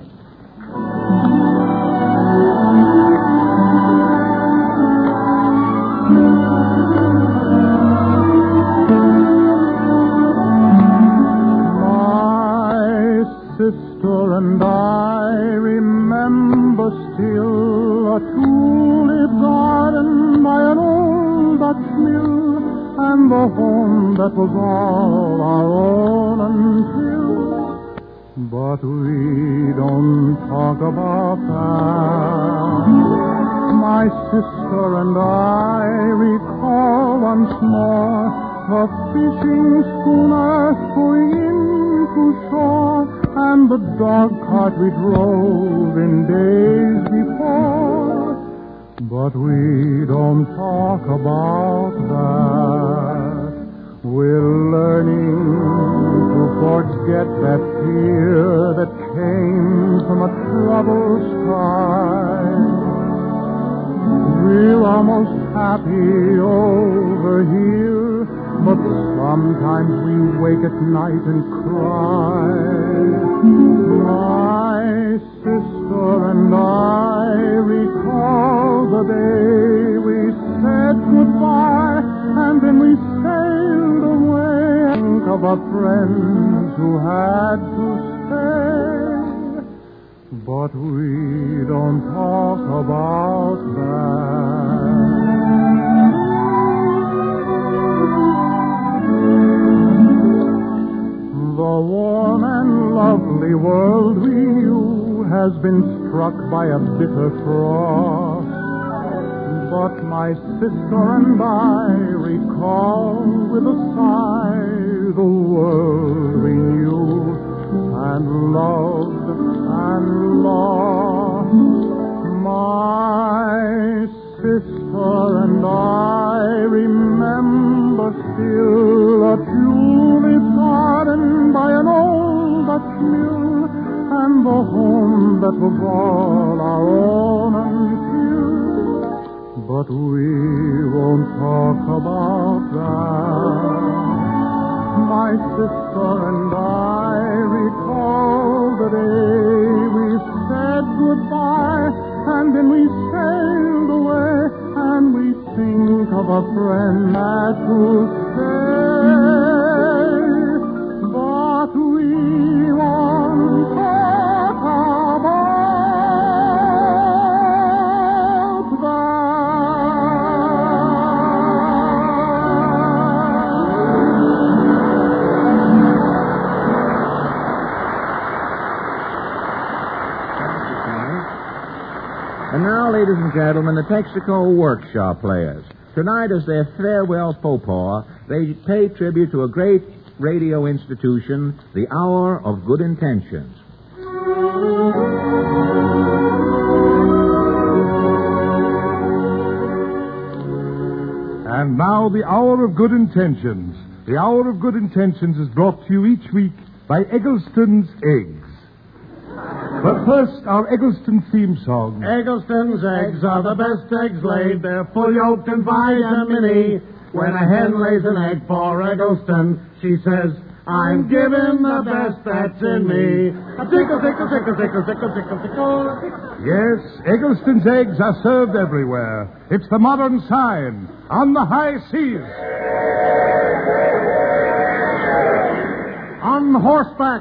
Sister and I remember still a tulip garden by an old Dutch mill, and the home that was all our own until. But we don't talk about that. My sister and I recall once more the fishing schooner going in to shore, and the dog cart we drove in days before. But we don't talk about that. We're learning to forget that fear that came from a troubled sky. We're almost happy over here, but sometimes we wake at night and cry. My sister and I recall the day we said goodbye, and then we sailed away. Think of our friends who had to stay, but we don't talk about that. The warm and lovely world we knew has been struck by a bitter frost. But my sister and I recall with a sigh the world we knew and loved and lost. My sister and I remember still a tulip garden by an old Dutch mill, and the home that was all our own until. But we won't talk about that. My sister and I recall the day we said goodbye, and then we sailed away, and we think of a friend that will stay. But we won't talk about that. And now, ladies and gentlemen, the Texaco Workshop Players. Tonight, as their farewell faux-pas, they pay tribute to a great radio institution, the Hour of Good Intentions. And now, the Hour of Good Intentions. The Hour of Good Intentions is brought to you each week by Eggleston's Eggs. But first, our Eggleston theme song. Eggleston's eggs are the best eggs laid. They're full yolk and vitamin E. When a hen lays an egg for Eggleston, she says, I'm giving the best that's in me. A tickle, tickle, tickle, tickle, tickle, tickle, tickle. Yes, Eggleston's eggs are served everywhere. It's the modern sign on the high seas, on horseback,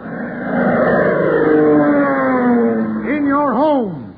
in your home.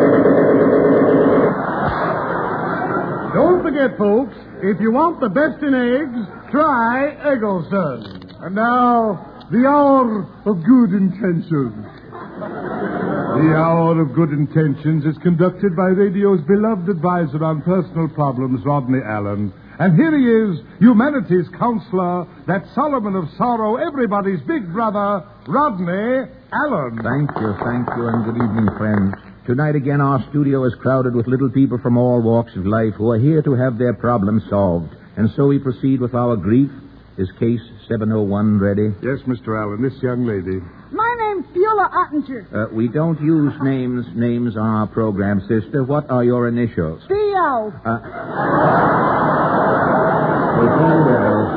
Don't forget, folks, if you want the best in eggs, try Eggleston. And now, the Hour of Good Intentions. The Hour of Good Intentions is conducted by radio's beloved advisor on personal problems, Rodney Allen. And here he is, humanity's counselor, that Solomon of sorrow, everybody's big brother, Rodney Allen. Thank you, thank you, and good evening, friends. Tonight again, our studio is crowded with little people from all walks of life who are here to have their problems solved. And so we proceed with our grief. Is case seven oh one ready? Yes, Mister Allen, this young lady. My name's Beulah Ottinger. Uh, we don't use names names on our program, sister. What are your initials? B O. Uh, well,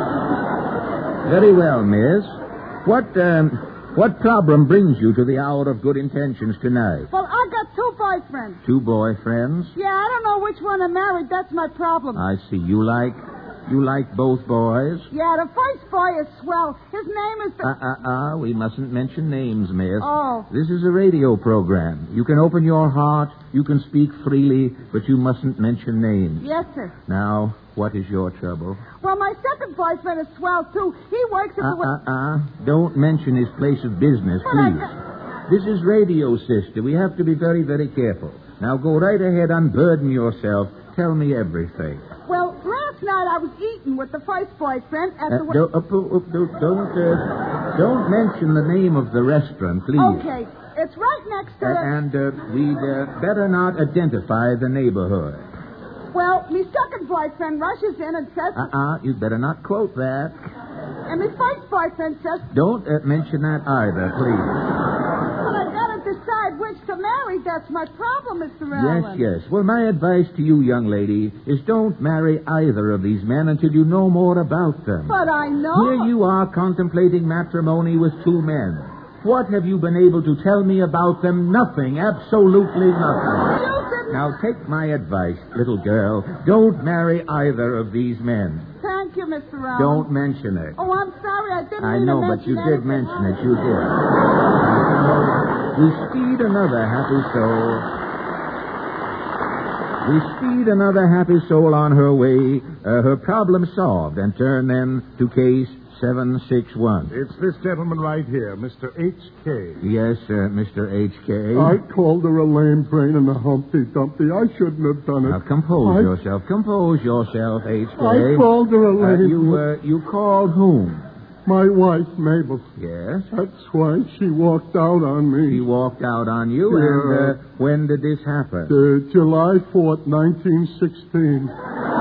Very well, miss. What, um, what problem brings you to the hour of good intentions tonight? Well, I got two boyfriends. Two boyfriends? Yeah, I don't know which one I'm married. That's my problem. I see. You like, you like both boys? Yeah, the first boy is swell. His name is... The... Uh-uh-uh. We mustn't mention names, miss. Oh. This is a radio program. You can open your heart, you can speak freely, but you mustn't mention names. Yes, sir. Now, what is your trouble? Well, my second boyfriend is swell, too. He works at the... Uh-uh-uh. Don't mention his place of business, But please. I... This is radio, sister. We have to be very, very careful. Now, go right ahead, unburden yourself. Tell me everything. Well, last night I was eating with the first boyfriend at Uh, the... don't, uh, uh, don't, don't, uh, don't mention the name of the restaurant, please. Okay. It's right next to Uh, the... and uh, we'd uh, better not identify the neighborhood. Well, my second boyfriend rushes in and says... Uh-uh, you'd better not quote that. And my first boyfriend says... Don't uh, mention that either, please. Well, I gotta decide which to marry. That's my problem, Mister Allen. Yes, yes. Well, my advice to you, young lady, is don't marry either of these men until you know more about them. But I know... Here you are contemplating matrimony with two men. What have you been able to tell me about them? Nothing. Absolutely nothing. Now, take my advice, little girl. Don't marry either of these men. Thank you, Mister Allen. Don't mention it. Oh, I'm sorry. I didn't I mean know, to but mention you did anything. mention it. You did. We speed another happy soul. We speed another happy soul on her way, uh, her problem solved, and turn them to case seven six one. It's this gentleman right here, Mister H K. Yes, uh, Mister H K. I called her a lame brain and a Humpty Dumpty. I shouldn't have done it. Now, compose I... yourself. Compose yourself, H K. I called her a lame... Uh, you, uh, you called whom? My wife, Mabel. Yes? That's why she walked out on me. She walked out on you, Yeah. and uh, when did this happen? Uh, July fourth, nineteen sixteen.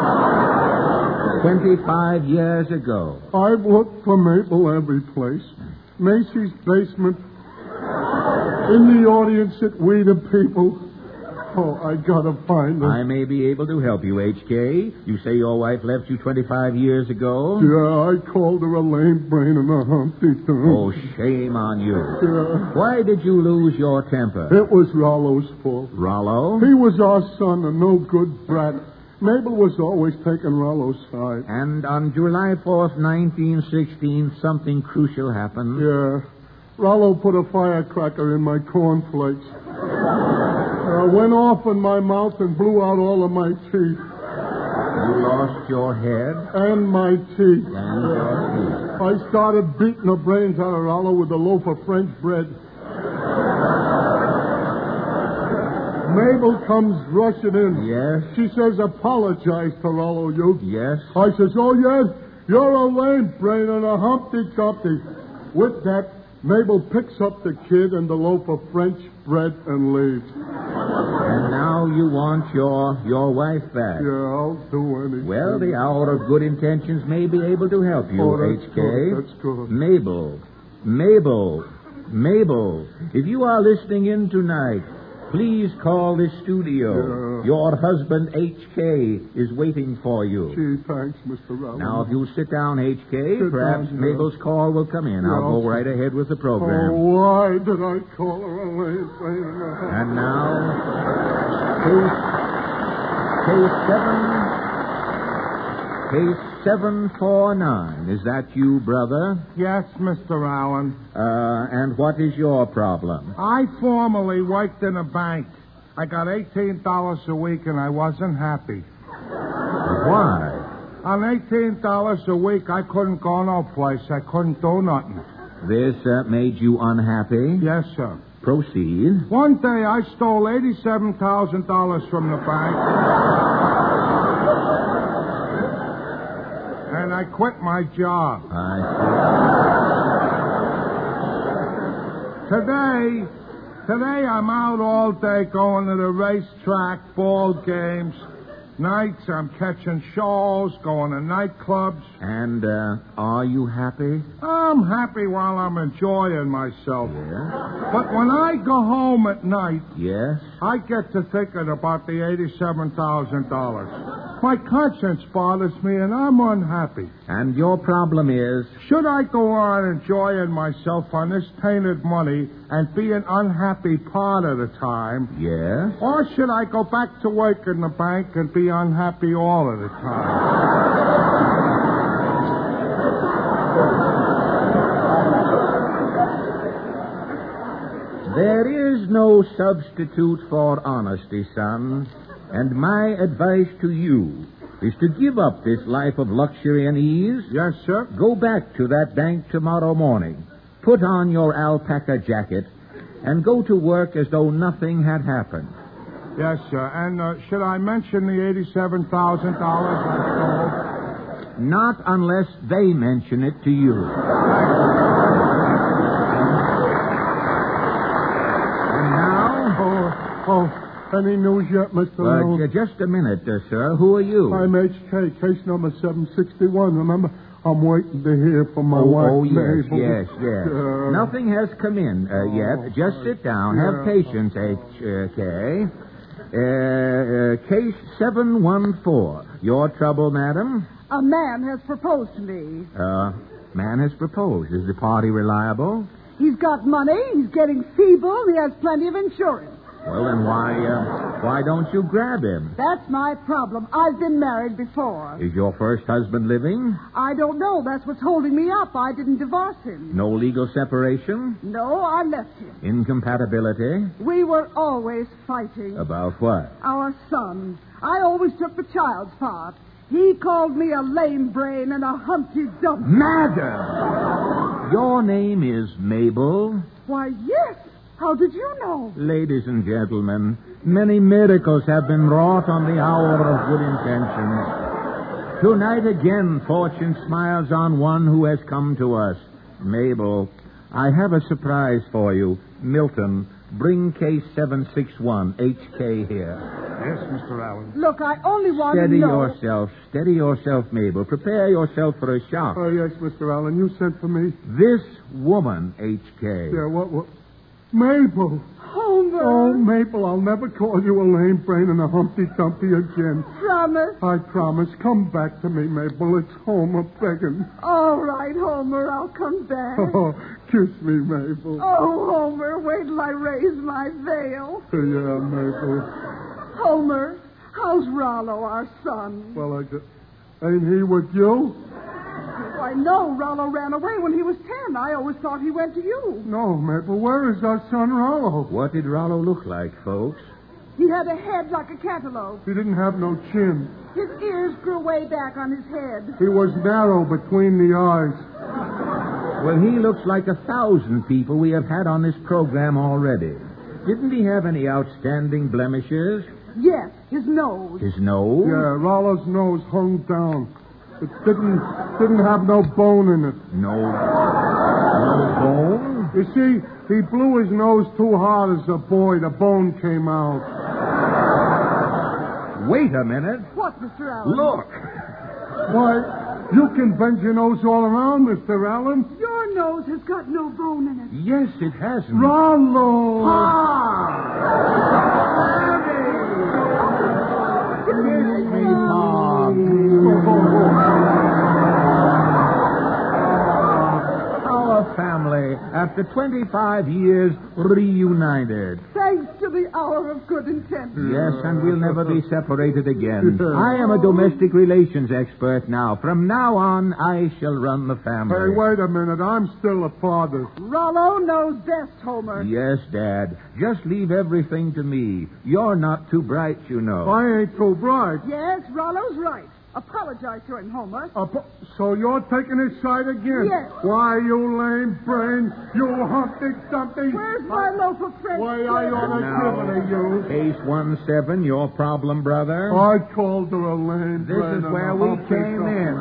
Twenty-five years ago. I've looked for Mabel every place. Macy's basement. In the audience at We the People. Oh, I gotta find her. I may be able to help you, H K. You say your wife left you twenty-five years ago? Yeah, I called her a lame brain and a Humpty Dumpty. Oh, shame on you. Yeah. Why did you lose your temper? It was Rollo's fault. Rollo? He was our son, a no-good brat. Mabel was always taking Rollo's side. And on July fourth, nineteen sixteen, something crucial happened. Yeah. Rollo put a firecracker in my cornflakes. Uh, went off in my mouth and blew out all of my teeth. You lost your head? And my teeth. And your teeth. I started beating the brains out of Rollo with a loaf of French bread. Mabel comes rushing in. Yes? She says, apologize to Rollo, you. Yes? I says, oh, yes, you're a lame brain and a Humpty Dumpty. With that, Mabel picks up the kid and the loaf of French bread and leaves. And now you want your your wife back. Yeah, I'll do anything. Well, the hour of good intentions may be able to help you, Oh, that's H K. good, that's good. Mabel, Mabel, Mabel, if you are listening in tonight, please call this studio. Yeah. Your husband, H K, is waiting for you. Gee, thanks, Mister Allen. Now, if you'll sit down, H K, Sit perhaps down, yeah. Mabel's call will come in. Yeah, I'll I'll go right ahead with the Oh, program. why did I call her a lame brain and a Humpty? And now, case, case seven, case seven four nine. Is that you, brother? Yes, Mister Allen. Uh, and what is your problem? I formerly worked in a bank. I got eighteen dollars a week, and I wasn't happy. Why? On eighteen dollars a week, I couldn't go no place. I couldn't do nothing. This uh, made you unhappy? Yes, sir. Proceed. One day, I stole eighty-seven thousand dollars from the bank. And I quit my job. I see. Today, today I'm out all day going to the racetrack, ball games. Nights I'm catching shows, going to nightclubs. And uh, are you happy? I'm happy while I'm enjoying myself. Yes. But when I go home at night, Yes. I get to thinking about the eighty-seven thousand dollars. My conscience bothers me, and I'm unhappy. And your problem is? Should I go on enjoying myself on this tainted money and be an unhappy part of the time? Yes. Or should I go back to work in the bank and be unhappy all of the time? There is no substitute for honesty, son. And my advice to you is to give up this life of luxury and ease. Yes, sir. Go back to that bank tomorrow morning. Put on your alpaca jacket and go to work as though nothing had happened. Yes, sir. And uh, should I mention the eighty-seven thousand dollars I stole? Not unless they mention it to you. And now... Oh, oh. Any news yet, Mister Well, Lowe? uh, just a minute, uh, sir. Who are you? I'm H K, case number seven sixty-one. Remember, I'm waiting to hear from my oh, wife, Oh, yes, Mabel. yes, yes. Uh, Nothing has come in uh, oh, yet. Just sit down. yeah. Have patience, H K. Uh, uh, case seven one four. Your trouble, madam? A man has proposed to me. Uh, man has proposed. Is the party reliable? He's got money, he's getting feeble, he has plenty of insurance. Well, then why, uh, why don't you grab him? That's my problem. I've been married before. Is your first husband living? I don't know. That's what's holding me up. I didn't divorce him. No legal separation? No, I left him. Incompatibility? We were always fighting. About what? Our son. I always took the child's part. He called me a lame brain and a Humpty Dumpty. Madam! Your name is Mabel? Why, yes. How did you know? Ladies and gentlemen, many miracles have been wrought on the hour of good intentions. Tonight again, fortune smiles on one who has come to us. Mabel, I have a surprise for you. Milton, bring case seven six one, H K here. Yes, Mister Allen. Look, I only want Steady to know... yourself. Steady yourself, Mabel. Prepare yourself for a shock. Oh, yes, Mister Allen. You sent for me. This woman, H K. Yeah, what, what? Mabel. Homer. Oh, Mabel, I'll never call you a lame brain and a Humpty Dumpty again. Promise. I promise. Come back to me, Mabel. It's Homer begging. All right, Homer, I'll come back. Oh, kiss me, Mabel. Oh, Homer, wait till I raise my veil. Yeah, Mabel. Homer, how's Rollo, our son? Well, I just... Ain't he with you? Why, no, Rollo ran away when he was ten. I always thought he went to you. No, Mabel, where is our son Rollo? What did Rollo look like, folks? He had a head like a cantaloupe. He didn't have no chin. His ears grew way back on his head. He was narrow between the eyes. Well, he looks like a thousand people we have had on this program already. Didn't he have any outstanding blemishes? Yes, his nose. His nose? Yeah, Rollo's nose hung down. It didn't didn't have no bone in it. No, no bone? You see, he blew his nose too hard as a boy. The bone came out. Wait a minute. What, Mister Allen? Look. Why, you can bend your nose all around, Mister Allen. Your nose has got no bone in it. Yes, it hasn't. Rollo! Ah! Our family, after twenty-five years, reunited. Thanks to the hour of good intentions. Yes, and we'll never be separated again. I am a domestic relations expert now. From now on, I shall run the family. Hey, wait a minute. I'm still a father. Rollo knows best, Homer. Yes, Dad. Just leave everything to me. You're not too bright, you know. I ain't too bright. Yes, Rollo's right. Apologize to him, Homer. Uh, so you're taking his side again? Yes. Why, you lame brain, you Humpty Dumpty. Where's my loaf of French Why, bread? I ought to give it to you. Case one seven, your problem, brother? I called her a lame This brain. is and where a we Humpty came Dumpty. in.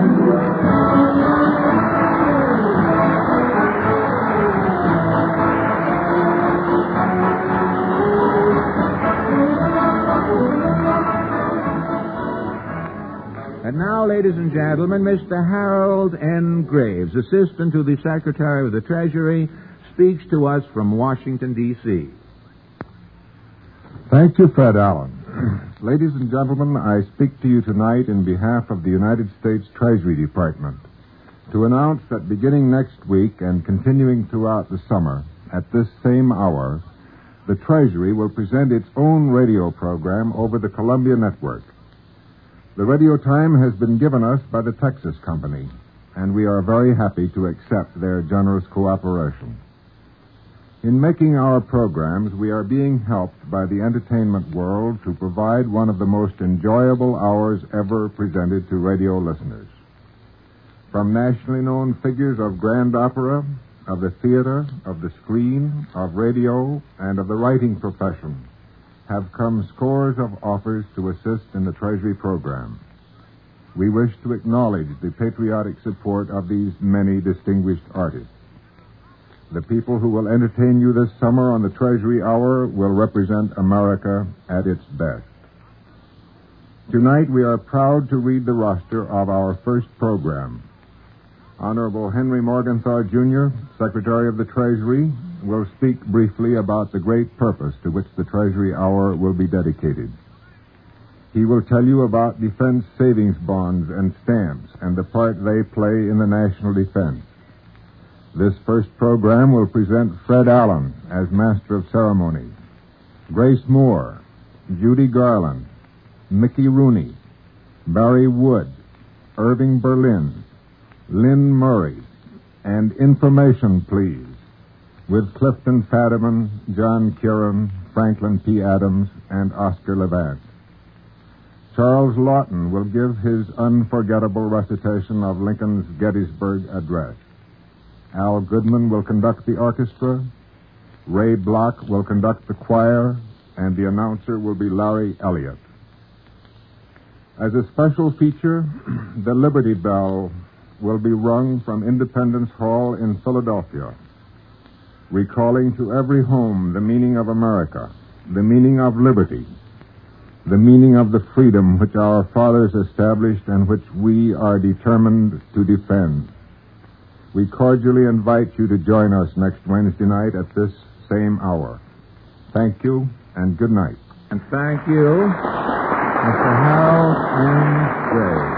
And now, ladies and gentlemen, Mister Harold N. Graves, Assistant to the Secretary of the Treasury, speaks to us from Washington, D C Thank you, Fred Allen. Ladies and gentlemen, I speak to you tonight in behalf of the United States Treasury Department to announce that beginning next week and continuing throughout the summer, at this same hour, the Treasury will present its own radio program over the Columbia Network. The radio time has been given us by the Texas Company, and we are very happy to accept their generous cooperation. In making our programs, we are being helped by the entertainment world to provide one of the most enjoyable hours ever presented to radio listeners. From nationally known figures of grand opera, of the theater, of the screen, of radio, and of the writing profession, have come scores of offers to assist in the Treasury program. We wish to acknowledge the patriotic support of these many distinguished artists. The people who will entertain you this summer on the Treasury Hour will represent America at its best. Tonight we are proud to read the roster of our first program. Honorable Henry Morgenthau, Junior, Secretary of the Treasury, will speak briefly about the great purpose to which the Treasury Hour will be dedicated. He will tell you about defense savings bonds and stamps and the part they play in the national defense. This first program will present Fred Allen as Master of Ceremonies, Grace Moore, Judy Garland, Mickey Rooney, Barry Wood, Irving Berlin, Lynn Murray, and Information Please, with Clifton Fadiman, John Kieran, Franklin P. Adams, and Oscar Levant. Charles Lawton will give his unforgettable recitation of Lincoln's Gettysburg Address. Al Goodman will conduct the orchestra, Ray Block will conduct the choir, and the announcer will be Larry Elliott. As a special feature, the Liberty Bell will be rung from Independence Hall in Philadelphia, recalling to every home the meaning of America, the meaning of liberty, the meaning of the freedom which our fathers established and which we are determined to defend. We cordially invite you to join us next Wednesday night at this same hour. Thank you, and good night. And thank you, Mister Harold M. Gray.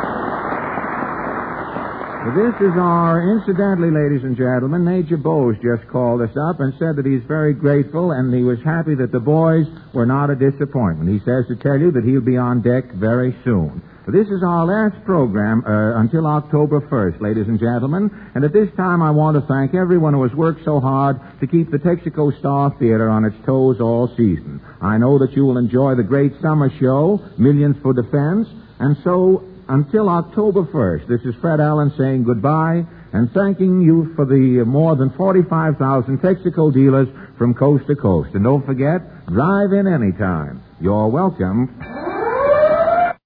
This is our, incidentally, ladies and gentlemen, Major Bowes just called us up and said that he's very grateful and he was happy that the boys were not a disappointment. He says to tell you that he'll be on deck very soon. This is our last program uh, until October first, ladies and gentlemen. And at this time, I want to thank everyone who has worked so hard to keep the Texaco Star Theater on its toes all season. I know that you will enjoy the great summer show, Millions for Defense. And so, until October first, this is Fred Allen saying goodbye and thanking you for the more than forty-five thousand Texaco dealers from coast to coast. And don't forget, drive in anytime. You're welcome.